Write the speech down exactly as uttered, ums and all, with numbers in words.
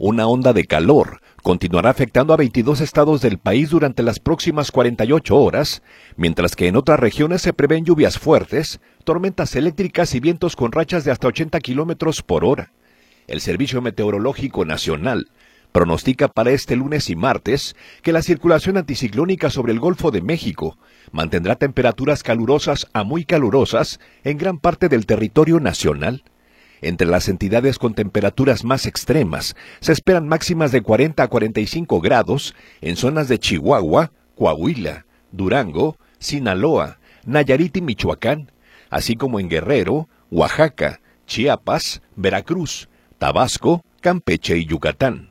Una onda de calor continuará afectando a veintidós estados del país durante las próximas cuarenta y ocho horas, mientras que en otras regiones se prevén lluvias fuertes, tormentas eléctricas y vientos con rachas de hasta ochenta kilómetros por hora. El Servicio Meteorológico Nacional pronostica para este lunes y martes que la circulación anticiclónica sobre el Golfo de México mantendrá temperaturas calurosas a muy calurosas en gran parte del territorio nacional. Entre las entidades con temperaturas más extremas, se esperan máximas de cuarenta a cuarenta y cinco grados en zonas de Chihuahua, Coahuila, Durango, Sinaloa, Nayarit y Michoacán, así como en Guerrero, Oaxaca, Chiapas, Veracruz, Tabasco, Campeche y Yucatán.